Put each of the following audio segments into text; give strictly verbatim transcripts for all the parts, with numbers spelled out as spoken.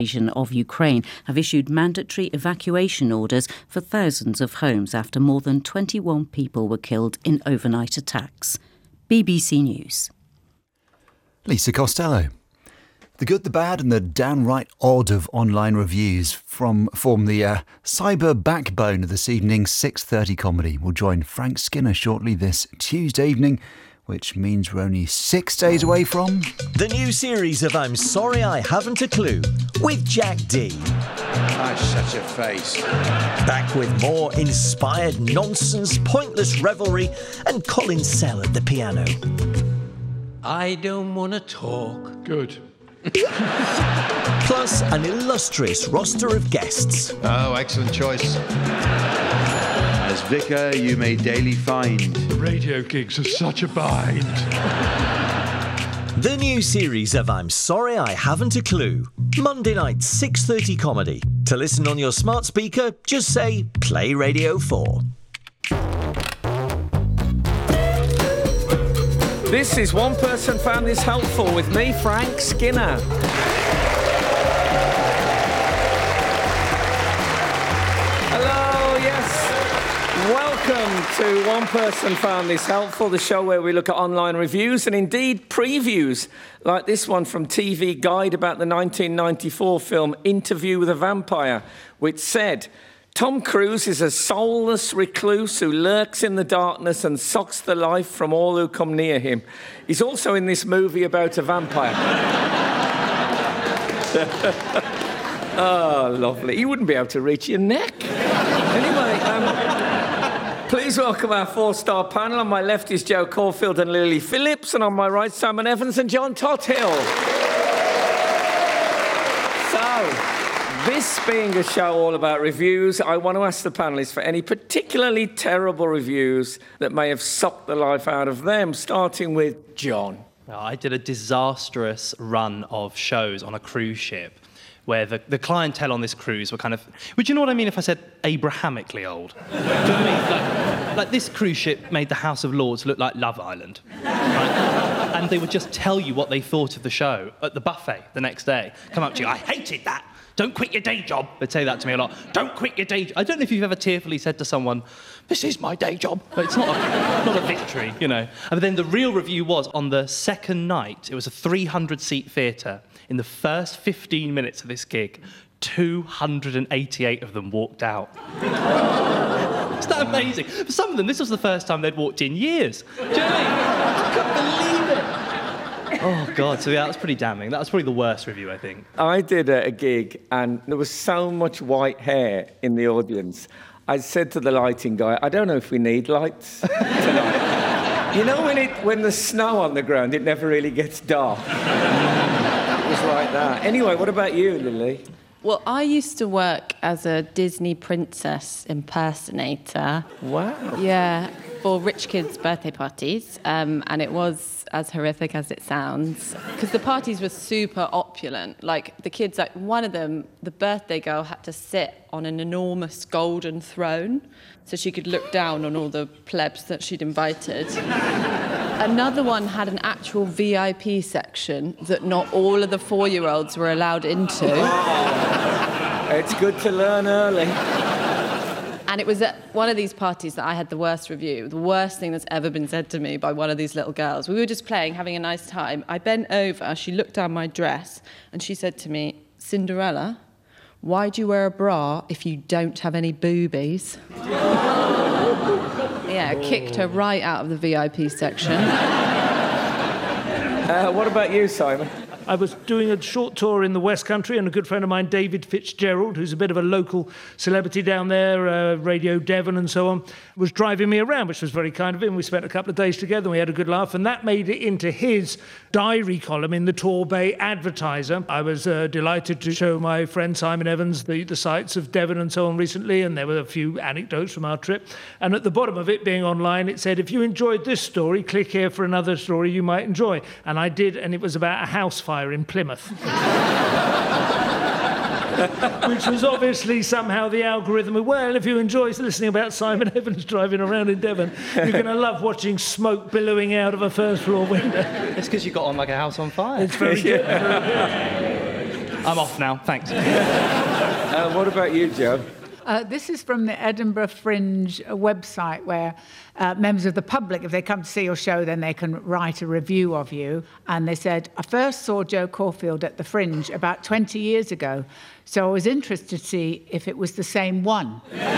of Ukraine have issued mandatory evacuation orders for thousands of homes after more than twenty-one people were killed in overnight attacks. B B C News. Lisa Costello. The good, the bad and the downright odd of online reviews from form the uh, cyber backbone of this evening's six thirty comedy. We'll join Frank Skinner shortly this Tuesday evening, which means we're only six days away from... the new series of I'm Sorry I Haven't a Clue with Jack D. I've such a face. Back with more inspired nonsense, pointless revelry and Colin Sell at the piano. I don't want to talk. Good. Plus an illustrious roster of guests. Oh, excellent choice. As vicar, you may daily find... radio gigs are such a bind. The new series of I'm Sorry I Haven't a Clue. Monday night, six thirty comedy. To listen on your smart speaker, just say Play Radio four. This is One Person Found This Helpful with me, Frank Skinner. Hello, yes. Welcome to One Person Found This Helpful, the show where we look at online reviews and indeed previews, like this one from T V Guide about the nineteen ninety-four film Interview with a Vampire, which said... Tom Cruise is a soulless recluse who lurks in the darkness and sucks the life from all who come near him. He's also in this movie about a vampire. Oh, lovely. He wouldn't be able to reach your neck. Anyway, um, please welcome our four-star panel. On my left is Joe Caulfield and Lily Phillips, and on my right, Simon Evans and John Tothill. So... this being a show all about reviews, I want to ask the panellists for any particularly terrible reviews that may have sucked the life out of them, starting with John. I did a disastrous run of shows on a cruise ship where the, the clientele on this cruise were kind of... would you know what I mean if I said Abrahamically old? Do you know what I mean? Like, like this cruise ship made the House of Lords look like Love Island. Right? And they would just tell you what they thought of the show at the buffet the next day. Come up to you, I hated that. Don't quit your day job. They'd say that to me a lot. Don't quit your day job. I don't know if you've ever tearfully said to someone, this is my day job. But it's not a, not a victory, you know. And then the real review was, on the second night, it was a three hundred seat theatre. In the first fifteen minutes of this gig, two hundred eighty-eight of them walked out. Isn't that amazing? For some of them, this was the first time they'd walked in years. Do you know what I mean? I couldn't believe it. Oh, God, so yeah, that was pretty damning. That was probably the worst review, I think. I did a, a gig, and there was so much white hair in the audience. I said to the lighting guy, I don't know if we need lights tonight. You know when it when there's snow on the ground, it never really gets dark? It was like that. Anyway, what about you, Lily? Well, I used to work as a Disney princess impersonator. Wow. Yeah, for rich kids' birthday parties, um, and it was as horrific as it sounds, because the parties were super opulent. Like, the kids, like, one of them, the birthday girl had to sit on an enormous golden throne so she could look down on all the plebs that she'd invited. Another one had an actual V I P section that not all of the four-year-olds were allowed into. Oh, it's good to learn early. And it was at one of these parties that I had the worst review, the worst thing that's ever been said to me by one of these little girls. We were just playing, having a nice time. I bent over, she looked down my dress, and she said to me, Cinderella, why do you wear a bra if you don't have any boobies? Yeah, kicked her right out of the V I P section. Uh, what about you, Simon? I was doing a short tour in the West Country, and a good friend of mine, David Fitzgerald, who's a bit of a local celebrity down there, uh, Radio Devon and so on, was driving me around, which was very kind of him. We spent a couple of days together, and we had a good laugh, and that made it into his diary column in the Torbay Advertiser. I was uh, delighted to show my friend Simon Evans the, the sights of Devon and so on recently, and there were a few anecdotes from our trip. And at the bottom of it, being online, it said, if you enjoyed this story, click here for another story you might enjoy. And I did, and it was about a house fire in Plymouth. Which was obviously somehow the algorithm of, well, if you enjoy listening about Simon Evans driving around in Devon, you're going to love watching smoke billowing out of a first floor window. It's because you got on like a house on fire. It's very good. I'm off now, thanks. uh, what about you, Joe? Uh, this is from the Edinburgh Fringe website where uh, members of the public, if they come to see your show, then they can write a review of you. And they said, I first saw Jo Caulfield at the Fringe about twenty years ago, so I was interested to see if it was the same one.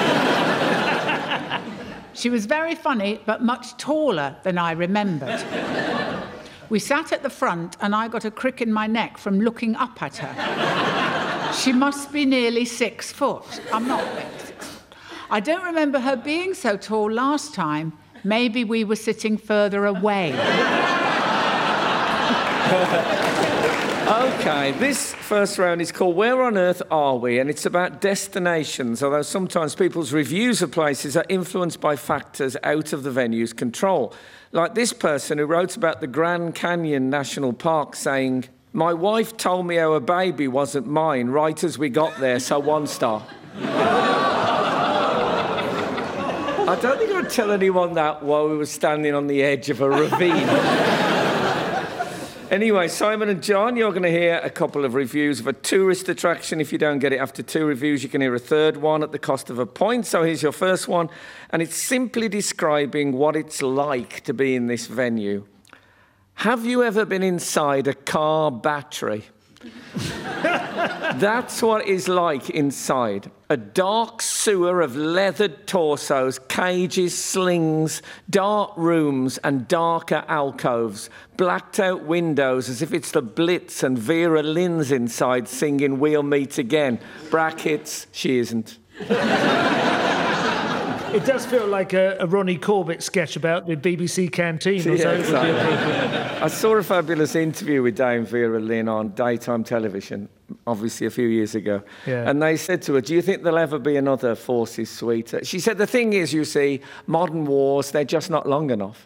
She was very funny, but much taller than I remembered. We sat at the front and I got a crick in my neck from looking up at her. She must be nearly six foot. I'm not six foot. I don't remember her being so tall last time. Maybe we were sitting further away. OK, this first round is called Where on Earth Are We? And it's about destinations, although sometimes people's reviews of places are influenced by factors out of the venue's control. Like this person who wrote about the Grand Canyon National Park saying, my wife told me our baby wasn't mine right as we got there, so one star. I don't think I'd tell anyone that while we were standing on the edge of a ravine. Anyway, Simon and John, you're going to hear a couple of reviews of a tourist attraction. If you don't get it after two reviews, you can hear a third one at the cost of a point. So here's your first one, and it's simply describing what it's like to be in this venue. Have you ever been inside a car battery? That's what it's like inside. A dark sewer of leathered torsos, cages, slings, dark rooms and darker alcoves, blacked out windows as if it's the Blitz and Vera Lynn's inside singing We'll Meet Again. Brackets, she isn't. It does feel like a, a Ronnie Corbett sketch about the B B C canteen or Yeah, something. exactly. I saw a fabulous interview with Dame Vera Lynn on daytime television, obviously a few years ago. Yeah. And they said to her, do you think there'll ever be another Forces suite? She said, the thing is, you see, modern wars, they're just not long enough.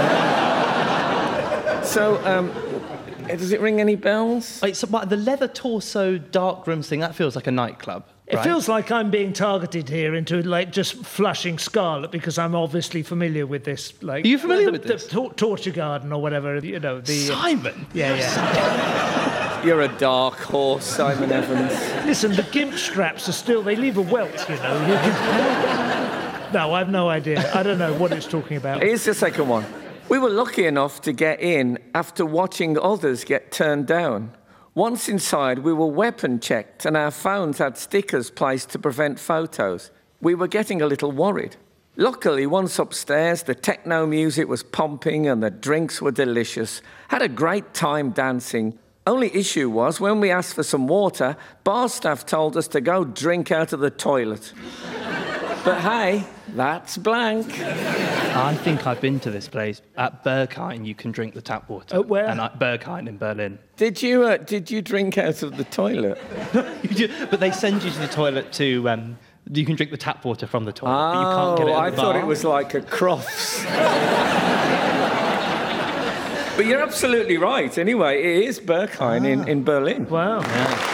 So, um, does it ring any bells? Wait, so what, the leather torso dark rooms thing, that feels like a nightclub. It right? feels like I'm being targeted here into like just flushing Scarlet because I'm obviously familiar with this. Like, are you familiar the, with the, this? The tor- torture garden or whatever, you know. The, Simon? Yeah, yeah. You're a dark horse, Simon Evans. Listen, the gimp straps are still, they leave a welt, you know. You can... No, I have no idea. I don't know what it's talking about. Here's the second one. We were lucky enough to get in after watching others get turned down. Once inside, we were weapon checked and our phones had stickers placed to prevent photos. We were getting a little worried. Luckily, once upstairs, the techno music was pumping and the drinks were delicious. Had a great time dancing. Only issue was, when we asked for some water, bar staff told us to go drink out of the toilet. But hey, that's blank. I think I've been to this place. At Berghain, you can drink the tap water. At where? And at Berghain in Berlin. Did you, uh, did you drink out of the toilet? But they send you to the toilet to... Um, you can drink the tap water from the toilet, Oh, but you can't get it at I the thought bar. it was like a Crofts. But you're absolutely right. Anyway, it is Berghain ah. in, in Berlin. Wow. Yeah.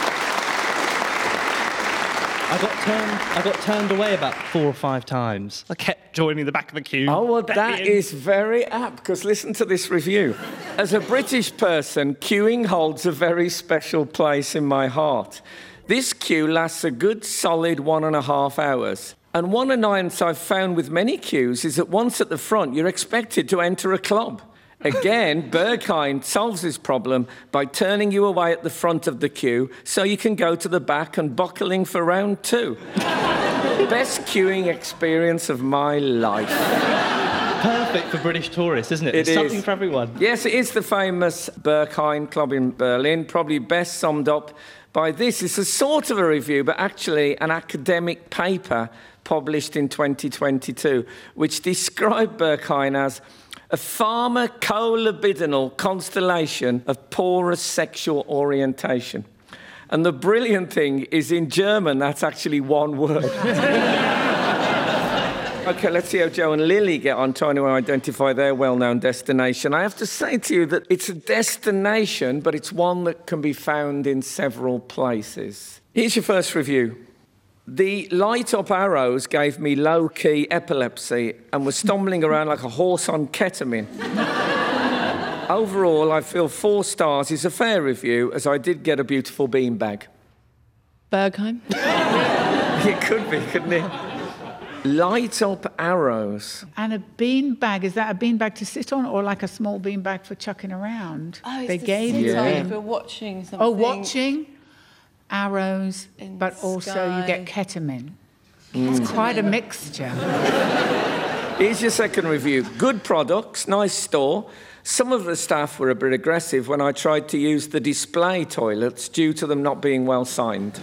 I got turned. I got turned away about four or five times. I kept joining the back of the queue. Oh, well, that is very apt, because listen to this review. As a British person, queuing holds a very special place in my heart. This queue lasts a good solid one and a half hours. And one annoyance I've found with many queues is that once at the front, you're expected to enter a club. Again, Berghain solves this problem by turning you away at the front of the queue so you can go to the back and buckling for round two. Best queuing experience of my life. Perfect for British tourists, isn't it? It It's is. something for everyone. Yes, it is the famous Berghain Club in Berlin, probably best summed up by this. It's a sort of a review, but actually an academic paper published in twenty twenty-two, which described Berghain as a pharmacolibidinal constellation of porous sexual orientation. And the brilliant thing is, in German, that's actually one word. OK, let's see how Joe and Lily get on trying to identify their well-known destination. I have to say to you that it's a destination, but it's one that can be found in several places. Here's your first review. The light-up arrows gave me low-key epilepsy and was stumbling around like a horse on ketamine. Overall, I feel four stars is a fair review, as I did get a beautiful beanbag. Bergheim? It could be, couldn't it? Light up arrows. And a bean bag, is that a bean bag to sit on or like a small bean bag for chucking around? Oh, it's they the gave sit you on them. for watching something. Oh, watching arrows, in but the also sky. you get ketamine. Mm. It's quite a mixture. Here's your second review. Good products, nice store. Some of the staff were a bit aggressive when I tried to use the display toilets due to them not being well signed.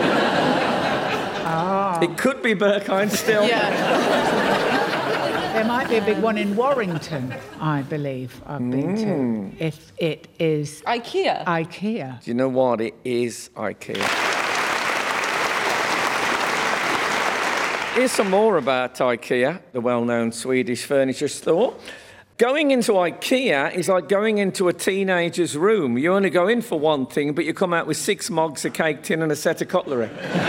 Ah. It could be Berkheim still. There might be a big one in Warrington, I believe, I've been Mm. to, if it is... IKEA? IKEA. Do you know what? It is IKEA. Here's some more about IKEA, the well-known Swedish furniture store. Going into IKEA is like going into a teenager's room. You only go in for one thing, but you come out with six mugs, a cake tin and a set of cutlery.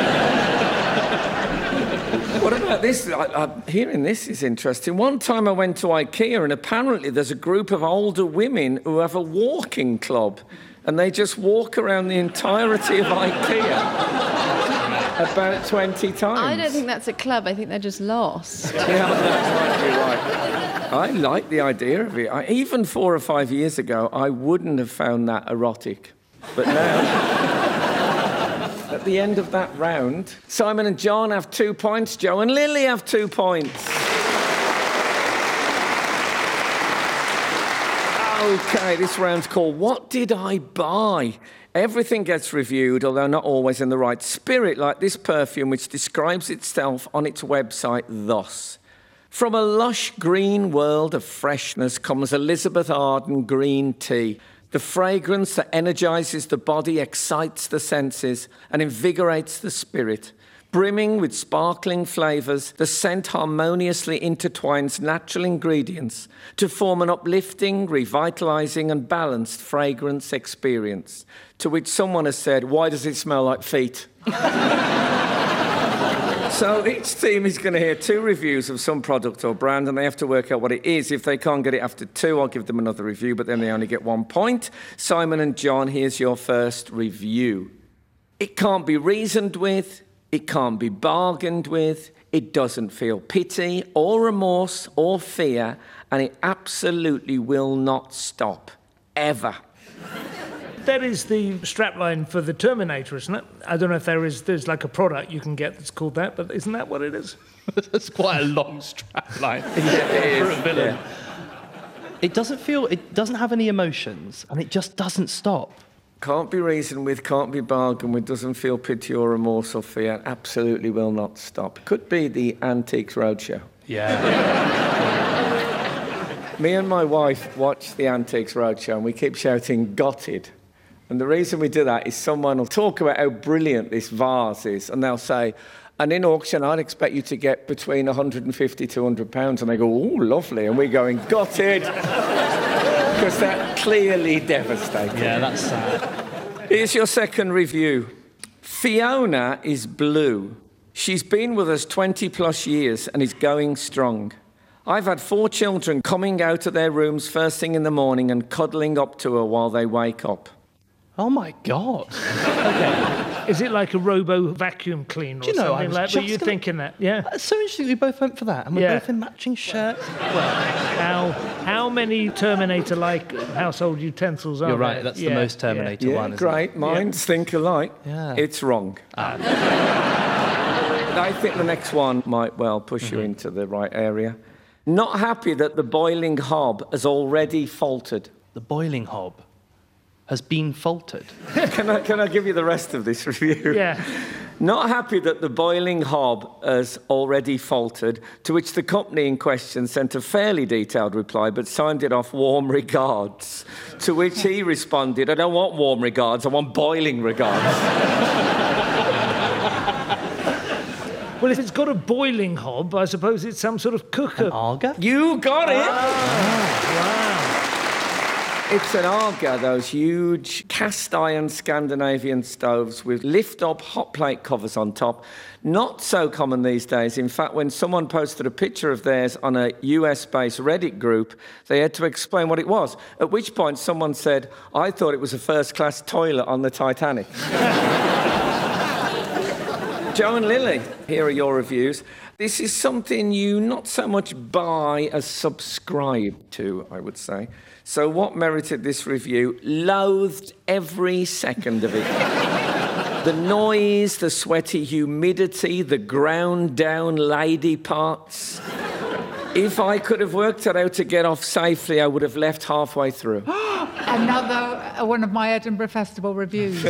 What about this? I, I, hearing this is interesting. One time I went to IKEA and apparently there's a group of older women who have a walking club and they just walk around the entirety of IKEA about twenty times. I don't think that's a club. I think they're just lost. Yeah, that might be right. I like the idea of it. I, even four or five years ago, I wouldn't have found that erotic. But now, at the end of that round, Simon and John have two points. Joe and Lily have two points. OK, this round's called What Did I Buy? Everything gets reviewed, although not always in the right spirit, like this perfume, which describes itself on its website thus. From a lush green world of freshness comes Elizabeth Arden green tea. The fragrance that energizes the body, excites the senses, and invigorates the spirit. Brimming with sparkling flavours, the scent harmoniously intertwines natural ingredients to form an uplifting, revitalising and balanced fragrance experience. To which someone has said, why does it smell like feet? So each team is going to hear two reviews of some product or brand and they have to work out what it is. If they can't get it after two, I'll give them another review, but then they only get one point. Simon and John, here's your first review. It can't be reasoned with. It can't be bargained with, it doesn't feel pity or remorse or fear, and it absolutely will not stop, ever. That is the strapline for the Terminator, isn't it? I don't know if there is, there's like a product you can get that's called that, but isn't that what it is? That's quite a long strapline Yeah, it for is, a villain. yeah. It doesn't feel, it doesn't have any emotions, and it just doesn't stop. Can't be reasoned with, can't be bargained with, doesn't feel pity or remorse or fear, absolutely will not stop. Could be the Antiques Roadshow. Yeah. Me and my wife watch the Antiques Roadshow and we keep shouting, got it. And the reason we do that is someone will talk about how brilliant this vase is and they'll say, and in auction I'd expect you to get between one hundred fifty, two hundred pounds. And they go, oh, lovely. And we're going, got it. Because that's clearly devastating. Yeah, that's sad. Here's your second review. Fiona is blue. She's been with us twenty plus years and is going strong. I've had four children coming out of their rooms first thing in the morning and cuddling up to her while they wake up. Oh, my God. Okay. Is it like a robo vacuum cleaner or Do you know, I something was like that? just Were you gonna- thinking that? Yeah. That's so interesting we both went for that, and we're Yeah. both in matching shirts. How how many Terminator-like household utensils are You're there? right, that's the Yeah, most Terminator Yeah, one, isn't great. it? Minds think alike. Yeah. It's wrong. Ah. I think the next one might well push Mm-hmm. you into the right area. Not happy that the boiling hob has already faltered. The boiling hob has been faltered. Can I, can I give you the rest of this review? Yeah. Not happy that the boiling hob has already faltered, to which the company in question sent a fairly detailed reply, but signed it off warm regards, to which he responded, I don't want warm regards, I want boiling regards. Well, if it's got a boiling hob, I suppose it's some sort of cooker. Arga? You got it! Wow. It's an Aga, those huge cast iron Scandinavian stoves with lift-up hot plate covers on top. Not so common these days. In fact, when someone posted a picture of theirs on a U S-based Reddit group, they had to explain what it was, at which point someone said, I thought it was a first-class toilet on the Titanic. Joe and Lily, here are your reviews. This is something you not so much buy as subscribe to, I would say. So what merited this review? Loathed every second of it. The noise, the sweaty humidity, the ground down lady parts. If I could have worked out how to get off safely, I would have left halfway through. Another uh, one of my Edinburgh Festival reviews.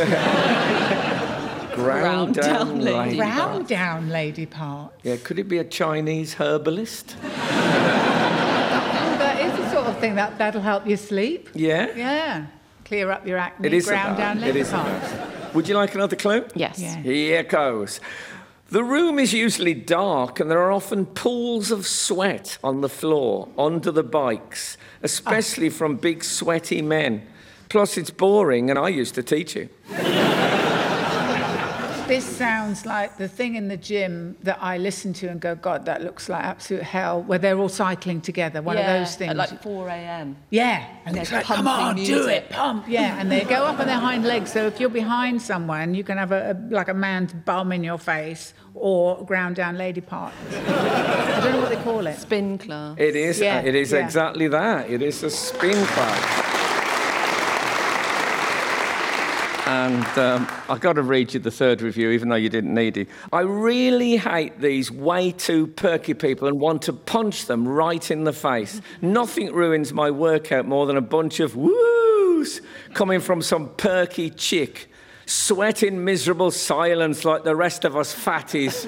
Ground down, down lady Ground parts. down lady parts. Yeah, could it be a Chinese herbalist? Oh, that is the sort of thing that, that'll help you sleep. Yeah? Yeah. Clear up your acne. It is ground down lady It is parts. Would you like another clue? Yes. Yeah. Here goes. The room is usually dark and there are often pools of sweat on the floor, under the bikes, especially oh. from big sweaty men. Plus it's boring and I used to teach it. This sounds like the thing in the gym that I listen to and go, God, that looks like absolute hell, where they're all cycling together, one yeah, of those things. At like four a.m. Yeah. And it's they're like, come on, music. do it, pump. Yeah, and they go up on their hind legs, so if you're behind someone, you can have a, a like a man's bum in your face or ground down lady parts. I don't know what they call it. Spin class. It is, Yeah, uh, it is yeah. exactly that. It is a spin class. And um, I've got to read you the third review, even though you didn't need it. I really hate these way too perky people and want to punch them right in the face. Nothing ruins my workout more than a bunch of woos coming from some perky chick, sweating miserable silence like the rest of us fatties.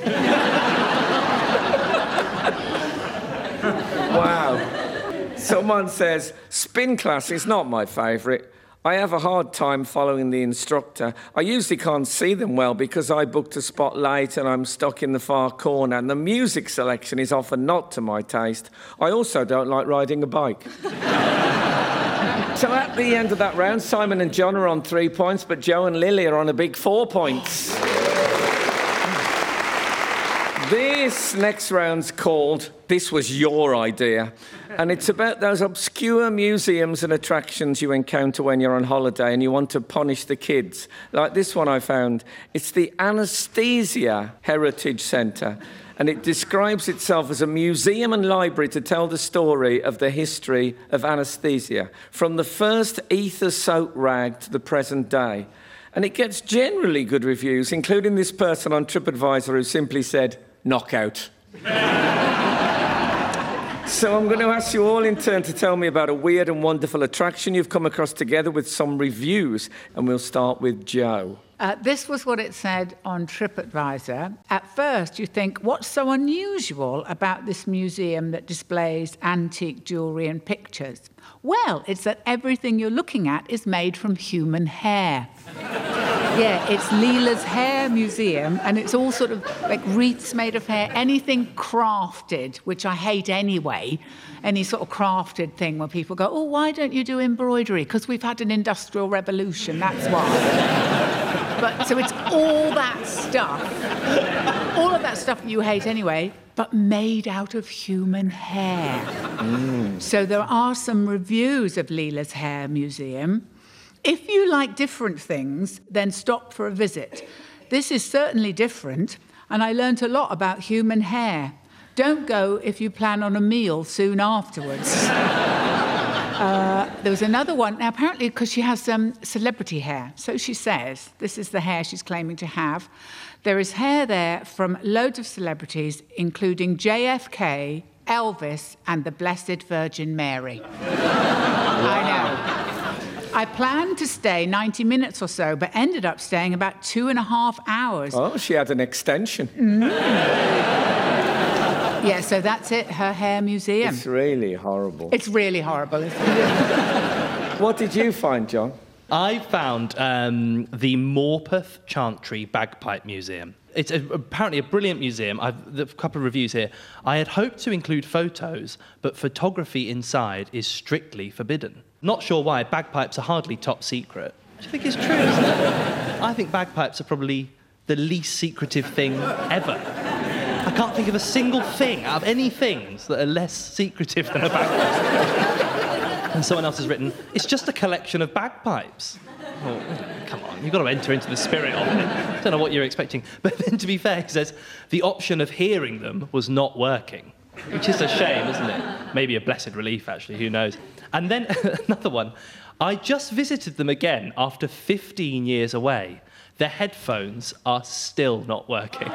Wow. Someone says, spin class is not my favourite. I have a hard time following the instructor. I usually can't see them well because I booked a spot late and I'm stuck in the far corner, and the music selection is often not to my taste. I also don't like riding a bike. So at the end of that round, Simon and John are on three points, but Joe and Lily are on a big four points. This next round's called This Was Your Idea, and it's about those obscure museums and attractions you encounter when you're on holiday and you want to punish the kids. Like this one I found. It's the Anesthesia Heritage Centre, and it describes itself as a museum and library to tell the story of the history of anaesthesia, from the first ether-soaked rag to the present day. And it gets generally good reviews, including this person on TripAdvisor who simply said, knockout. So I'm going to ask you all in turn to tell me about a weird and wonderful attraction you've come across together with some reviews. And we'll start with Joe. Uh, this was what it said on TripAdvisor. At first, you think, what's so unusual about this museum that displays antique jewellery and pictures? Well, it's that everything you're looking at is made from human hair. Yeah, it's Leela's Hair Museum, and it's all sort of like wreaths made of hair, anything crafted, which I hate anyway, any sort of crafted thing where people go, oh, why don't you do embroidery? Because we've had an industrial revolution, that's why. But so it's all that stuff, all of that stuff that you hate anyway, but made out of human hair. Mm. So there are some reviews of Leela's Hair Museum. If you like different things, then stop for a visit. This is certainly different, and I learnt a lot about human hair. Don't go if you plan on a meal soon afterwards. uh, there was another one. Now, apparently, because she has um, celebrity hair, so she says, this is the hair she's claiming to have. There is hair there from loads of celebrities, including J F K, Elvis, and the Blessed Virgin Mary. I know. I planned to stay ninety minutes or so, but ended up staying about two and a half hours. Oh, she had an extension. Mm. Yeah, so that's it, her hair museum. It's really horrible. It's really horrible, isn't it? What did you find, John? I found um, the Morpeth Chantry Bagpipe Museum. It's a, apparently a brilliant museum. I've a couple of reviews here. I had hoped to include photos, but photography inside is strictly forbidden. Not sure why, bagpipes are hardly top secret. Which I think is true, isn't it? I think bagpipes are probably the least secretive thing ever. I can't think of a single thing out of any things that are less secretive than a bagpipe. And someone else has written, it's just a collection of bagpipes. Oh, come on, you've got to enter into the spirit of it. I don't know what you're expecting. But then, to be fair, he says, the option of hearing them was not working. Which is a shame, isn't it? Maybe a blessed relief, actually, who knows. And then another one. I just visited them again after fifteen years away. Their headphones are still not working.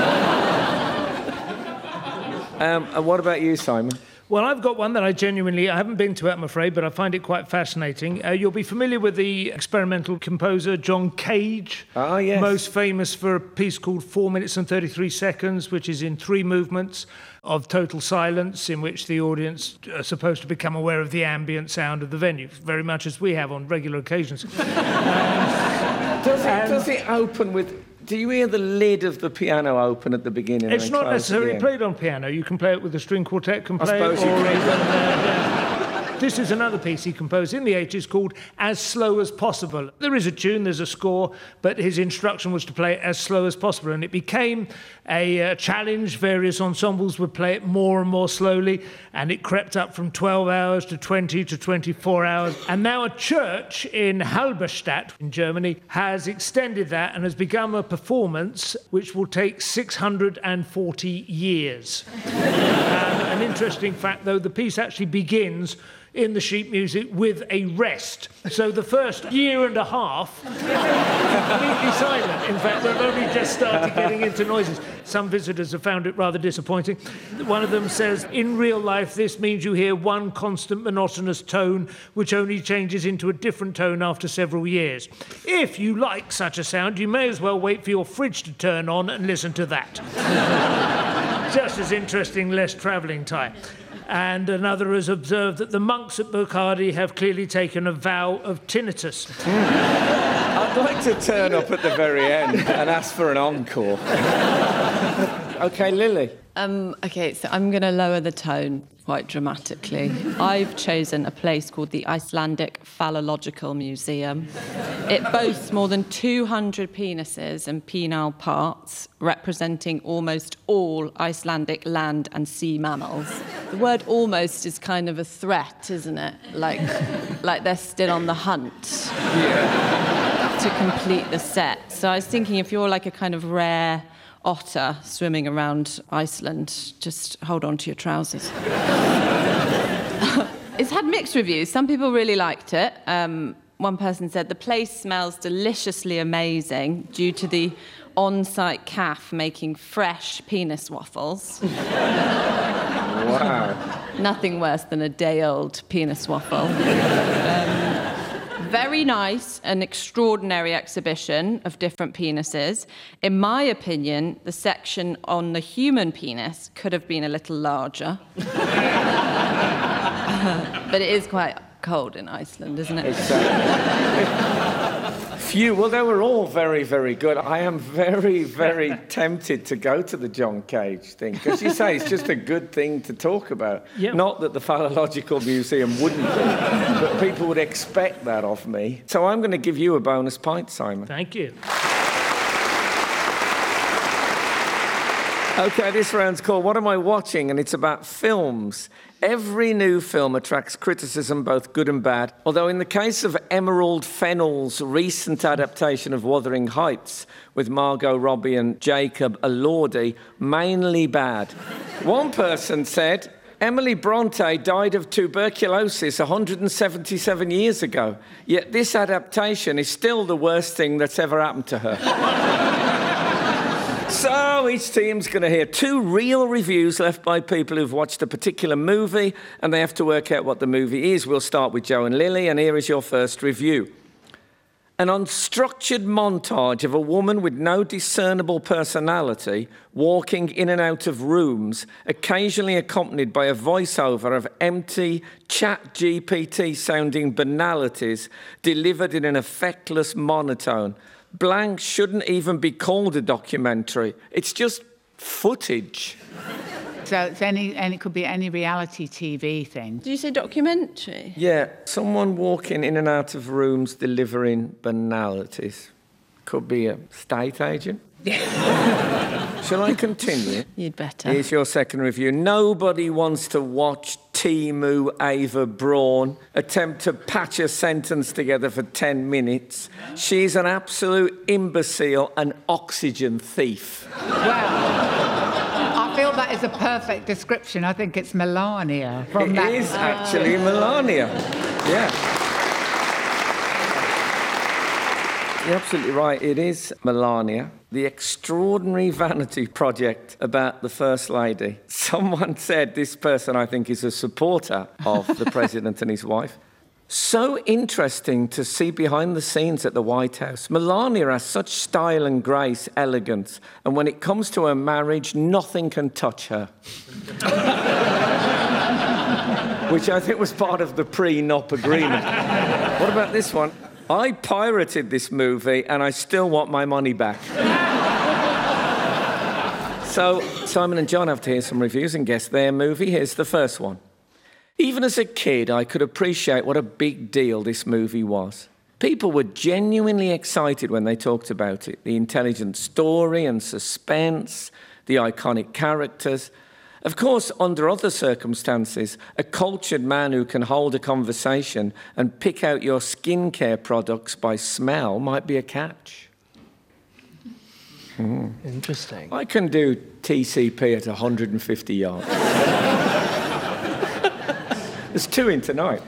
um, and what about you, Simon? Well, I've got one that I genuinely, I haven't been to it, I'm afraid, but I find it quite fascinating. Uh, you'll be familiar with the experimental composer John Cage. Oh, yes. Most famous for a piece called four minutes and thirty-three seconds, which is in three movements of total silence, in which the audience are supposed to become aware of the ambient sound of the venue, very much as we have on regular occasions. um, does, it, does it open with... Do you hear the lid of the piano open at the beginning? It's and not close necessarily again? played on piano. You can play it with a string quartet, can play I suppose it, you or can. even... Uh, yeah. This is another piece he composed in the eighties called As Slow as Possible. There is a tune, there's a score, but his instruction was to play it as slow as possible, and it became a uh, challenge. Various ensembles would play it more and more slowly, and it crept up from twelve hours to twenty to twenty-four hours. And now a church in Halberstadt in Germany has extended that and has become a performance which will take six hundred forty years. um, an interesting fact, though, the piece actually begins in the sheet music with a rest. So the first year and a half, completely silent. In fact, we've only just started getting into noises. Some visitors have found it rather disappointing. One of them says, in real life, this means you hear one constant monotonous tone, which only changes into a different tone after several years. If you like such a sound, you may as well wait for your fridge to turn on and listen to that. Just as interesting, less travelling time. And another has observed that the monks at Burkhardie have clearly taken a vow of tinnitus. I'd like to turn up at the very end and ask for an encore. OK, Lily. Um, OK, so I'm going to lower the tone quite dramatically. I've chosen a place called the Icelandic Phallological Museum. It boasts more than two hundred penises and penile parts, representing almost all Icelandic land and sea mammals. The word almost is kind of a threat, isn't it? Like, like they're still on the hunt yeah. to complete the set. So I was thinking if you're like a kind of rare otter swimming around Iceland, just hold on to your trousers. It's had mixed reviews. Some people really liked it. Um, one person said, the place smells deliciously amazing due to the on-site calf making fresh penis waffles. Wow. Nothing worse than a day-old penis waffle. um, Very nice and extraordinary exhibition of different penises. In my opinion, the section on the human penis could have been a little larger. But it is quite cold in Iceland, isn't it? Exactly. Few. Well, they were all very, very good. I am very, very tempted to go to the John Cage thing, because you say it's just a good thing to talk about. Yep. Not that the Phallological Museum wouldn't be, but people would expect that of me. So I'm going to give you a bonus pint, Simon. Thank you. OK, this round's called What Am I Watching? And it's about films. Every new film attracts criticism, both good and bad, although in the case of Emerald Fennell's recent adaptation of Wuthering Heights with Margot Robbie and Jacob Elordi, mainly bad. One person said, Emily Bronte died of tuberculosis one hundred seventy-seven years ago, yet this adaptation is still the worst thing that's ever happened to her. So each team's going to hear two real reviews left by people who've watched a particular movie, and they have to work out what the movie is. We'll start with Joe and Lily, and here is your first review. An unstructured montage of a woman with no discernible personality walking in and out of rooms, occasionally accompanied by a voiceover of empty chat G P T-sounding banalities delivered in an effectless monotone. Blank shouldn't even be called a documentary. It's just footage. So it's any, and it could be any reality T V thing. Did you say documentary? Yeah, someone walking in and out of rooms delivering banalities. Could be a state agent. Shall I continue? You'd better. Here's your second review. Nobody wants to watch Timu Ava Braun attempt to patch a sentence together for ten minutes. She's an absolute imbecile and oxygen thief. Well, I feel that is a perfect description. I think it's Melania. From It that. is actually Melania. Yeah. You're absolutely right. It is Melania, the extraordinary vanity project about the First Lady. Someone said this person, I think, is a supporter of the president and his wife. So interesting to see behind the scenes at the White House. Melania has such style and grace, elegance, and when it comes to her marriage, nothing can touch her. Which I think was part of the prenup agreement. What about this one? I pirated this movie and I still want my money back. So Simon and John have to hear some reviews and guess their movie. Here's the first one. Even as a kid, I could appreciate what a big deal this movie was. People were genuinely excited when they talked about it. The intelligent story and suspense, the iconic characters. Of course, under other circumstances, a cultured man who can hold a conversation and pick out your skincare products by smell might be a catch. Mm. Interesting. I can do T C P at one hundred fifty yards. There's two in tonight.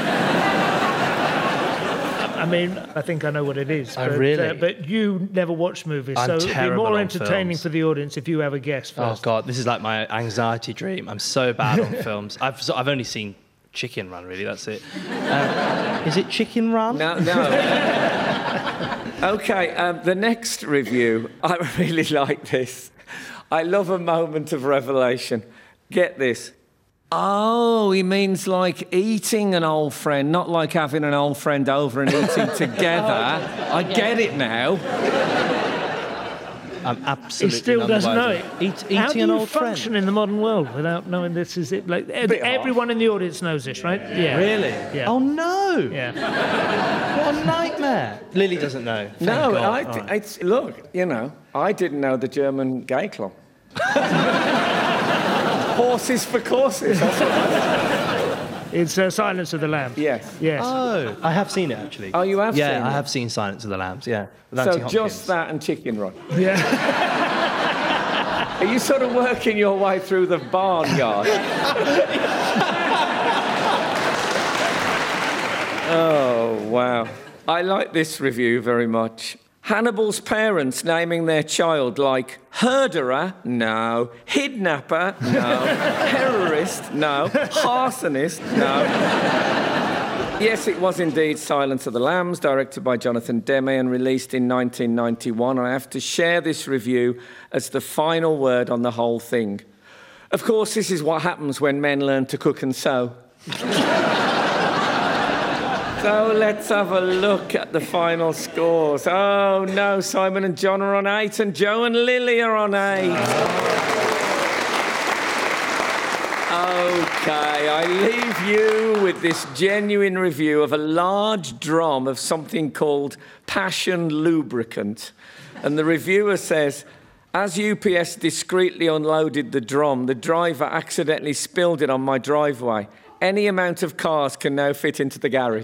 I mean, I think I know what it is. Oh, but, really? Uh, but you never watch movies, I'm so it'd be terrible more on entertaining films. for the audience if you have a guess first. Oh, God, this is like my anxiety dream. I'm so bad on films. I've, so, I've only seen Chicken Run, really, that's it. Um, is it Chicken Run? No, no. OK, um, the next review, I really like this. I love a moment of revelation. Get this. Oh, he means like eating an old friend, not like having an old friend over and eating together. I get it now. I'm absolutely He still doesn't know unaware. it. Eat, eating How do you an old function friend. in the modern world without knowing this? Is it like ev- Bit everyone in the audience knows this, right? Yeah. Really? Yeah. Oh, no. Yeah. What a nightmare. Lily doesn't know. Thank No, God. I, All th- right. it's, look, you know, I didn't know the German gay club. Horses for courses. That's what It's uh, Silence of the Lambs. Yes. Yes. Oh, I have seen it, actually. Oh, you have yeah, seen I it? have seen Silence of the Lambs, yeah. with So Anthony just Hopkins. that and Chicken Run. Yeah. Are you sort of working your way through the barnyard? Oh, wow. I like this review very much. Hannibal's parents naming their child like herderer, no. Kidnapper, no. Terrorist, no. Arsonist, no. Yes, it was indeed Silence of the Lambs, directed by Jonathan Demme and released in nineteen ninety-one. And I have to share this review as the final word on the whole thing. Of course, this is what happens when men learn to cook and sew. So let's have a look at the final scores. Oh, no, Simon and John are on eight, and Joe and Lily are on eight. OK, I leave you with this genuine review of a large drum of something called Passion Lubricant. And the reviewer says, as U P S discreetly unloaded the drum, the driver accidentally spilled it on my driveway. Any amount of cars can now fit into the garage.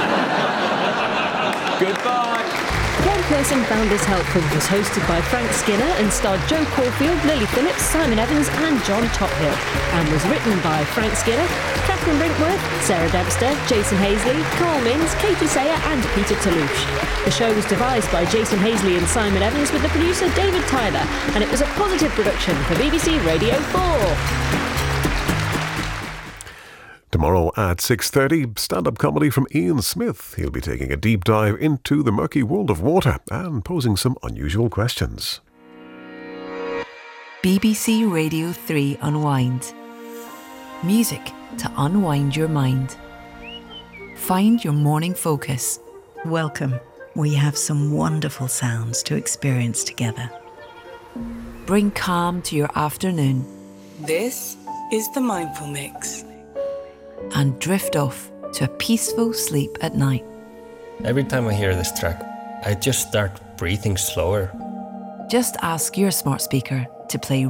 Goodbye. One Person Found This Helpful was hosted by Frank Skinner and starred Joe Caulfield, Lily Phillips, Simon Evans and John Tophill, and was written by Frank Skinner, Catherine Brinkworth, Sarah Dempster, Jason Hazley, Carl Minns, Katie Sayer and Peter Toulouche. The show was devised by Jason Hazley and Simon Evans with the producer David Tyler, and it was a positive production for B B C Radio four. Tomorrow at six thirty, stand-up comedy from Ian Smith. He'll be taking a deep dive into the murky world of water and posing some unusual questions. B B C Radio three Unwind. Music to unwind your mind. Find your morning focus. Welcome. We have some wonderful sounds to experience together. Bring calm to your afternoon. This is the Mindful Mix. And drift off to a peaceful sleep at night. Every time I hear this track, I just start breathing slower. Just ask your smart speaker to play